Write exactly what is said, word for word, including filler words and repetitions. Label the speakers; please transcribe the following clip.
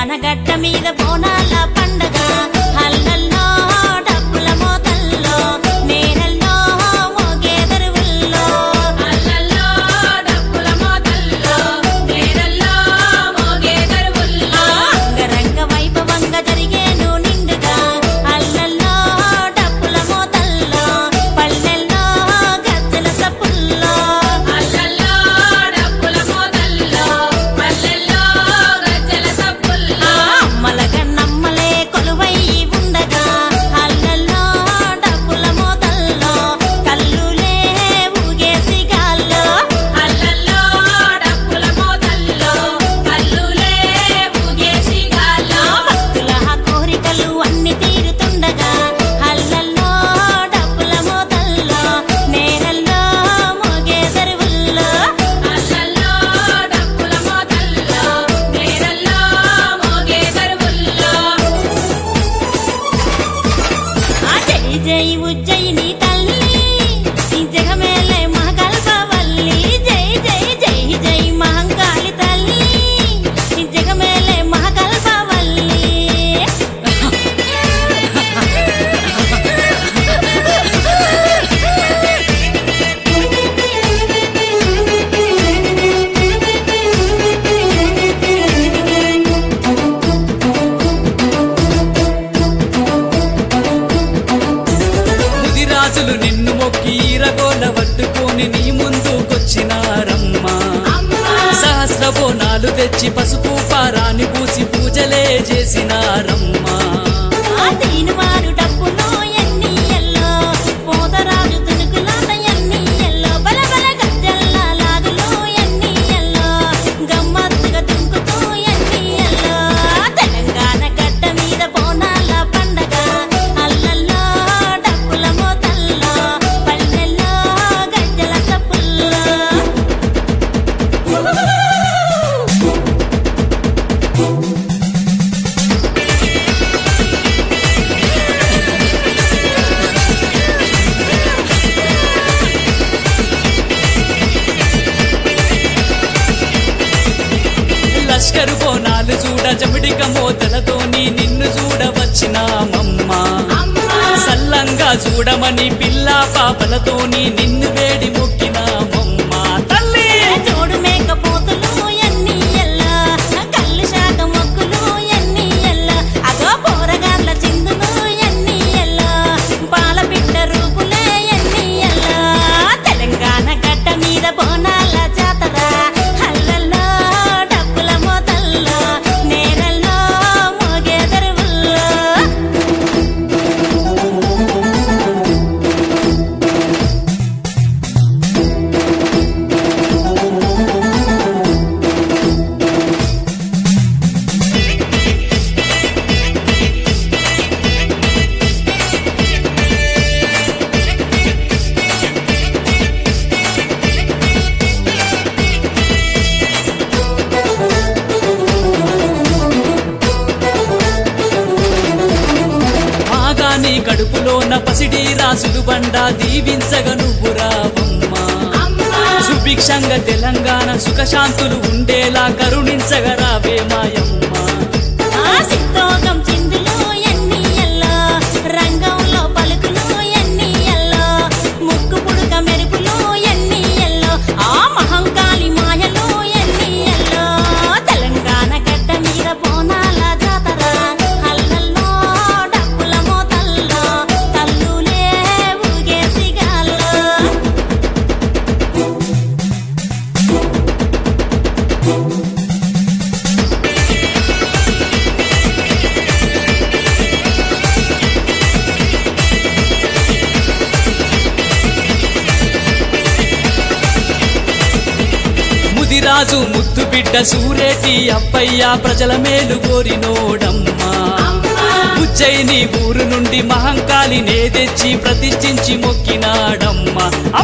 Speaker 1: తెలంగాణ గడ్డ మీద బోనాల పండగ హల్లల్లో డప్పుల మోతల్లో నేరల్లో మోగే దరువుల్లో
Speaker 2: హల్లల్లో డప్పుల మోతల్లో నేరల్లో మోగే దరువుల్లో
Speaker 1: అంగరంగ వైభవంగా జరిగేను నిండుగా హల్లల్లో డప్పుల మోతల్లో పల్లెల్లో గజ్జల సప్పుల్లో
Speaker 2: హల్లల్లో డప్పుల మోతల్లో పల్లెల్లో గజ్జల సప్పుల్లో
Speaker 1: అమ్మల కన్నమ్మలే కొలువై ఉండగా హల్లల్లో డప్పుల మోతల్లో కల్లులే ఊగేసి గాల్లో
Speaker 2: హల్లల్లో డప్పుల మోతల్లో కల్లులే ఊగేసి గాల్లో
Speaker 1: భక్తుల కోరికలు అన్ని తీరుతుండగా హల్లల్లో డప్పుల మోతల్లో నేరల్లో మోగే దరువుల్లో
Speaker 2: హల్లల్లో డప్పుల మోతల్లో నేరల్లో మోగే దరువుల్లో
Speaker 1: ఆ జై జై ఉజ్జయిని తల్లి ఈ జగమేలే మహాకల్పవల్లి జై జై జై జై మహంకాళి తల్లి ఈ జగమేలే మహాకల్పవల్లి
Speaker 3: ముదిరాజులు నిన్ను మొక్కి ఈరగోల పట్టుకొని నీ ముందుకొచ్చినారమ్మా సహస్ర బోనాలు తెచ్చి పసుపు పారాని పూసి పూజలే చేసినారమ్మా
Speaker 1: ఆ తీనువారు డప్పులో ఎన్ని ఎల్లో పోతరాజు తునుకులాట ఎన్ని ఎల్లో బల బల గజ్జల్ల లాగులో ఎన్ని ఎల్లో గమ్మత్తుగా దుంకుతూ ఎన్ని ఎల్లో తెలంగాణ గడ్డ మీద బోనాల పండగ అల్లల్లో డప్పుల మోతల్లో పల్లెల్లో గజ్జల సప్పుల్లో
Speaker 3: లష్కరు బోనాలు చూడ జమిడిక మోతలతోని నిన్ను చూడవచ్చినామమ్మా సల్లంగా చూడమని పిల్ల పాపలతోని నిన్ను వేడి మొక్కినామమ్మా తల్లి
Speaker 1: జోడు మేకపోతులు ఎన్ని ఎల్లో కళ్ళు శాఖ మొక్కులు ఎన్ని ఎల్లో అగో పోరగార్ల చిందులు ఎన్ని ఎల్లో పాల పిట్ట రూపులే ఎన్ని ఎల్లో తెలంగాణ గడ్డ మీద బోనాల జాతర హల్లల్లో డప్పుల మోతల్లో నేరల్లో మోగే దరువుల్లో
Speaker 3: మాగాని కడుపులోన పసిడి రాసుడు బండ దీవించగ నువ్వు రావమ్మా సుభిక్షంగా తెలంగాణ సుఖశాంతులు ఉండేలా కరుణించగ రావే మాయమ్మా
Speaker 1: ఆ సిద్ధోగం చిందులు ఎన్ని ఎల్లో రంగంలో పలుకులు ఎన్ని ఎల్లో ముక్కు పుడుక మెరుపులు ఎన్ని ఎల్లో ఆ మహంకాళి మాయలు ఎన్ని ఎల్లో తెలంగాణ గడ్డ మీద బోనాల జాతర హల్లల్లో డప్పుల మోతల్లో తల్లులే ఊగేసి గాల్లో
Speaker 3: ముదిరాజు ముద్దు బిడ్డ సూరేటి అప్పయ్య ప్రజల మేలు కోరినోడమ్మా ఉజ్జయిని ఊరు నుండి మహంకాళినే తెచ్చి ప్రతిష్ఠించి మొక్కినాడమ్మా